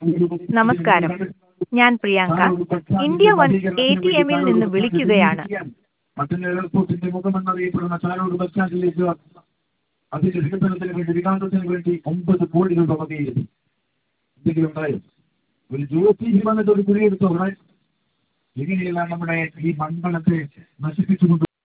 നമസ്കാരം, ഞാൻ Priyanka. India one ATMൽ നിന്ന് വിളിക്കുകയാണ്. മറ്റൊന്ന് എയർപോർട്ടിന്റെ മുഖമെന്നറിയപ്പെടുന്ന ചാലോട് ബസ് സ്റ്റാൻഡിലേക്ക് അതിന്റെ വികസനത്തിന് വേണ്ടി വികാസത്തിന് വേണ്ടി 9 കോടി രൂപ വകയിരുന്നു. എന്തെങ്കിലും ഉണ്ടായോ? ഒരു ജ്യോതി വന്നിട്ട് ഒരു കുഴിയെടുത്തോ? എങ്ങനെയെല്ലാം നമ്മുടെ ഈ മണ്ഡലത്തെ നശിപ്പിച്ചുകൊണ്ട്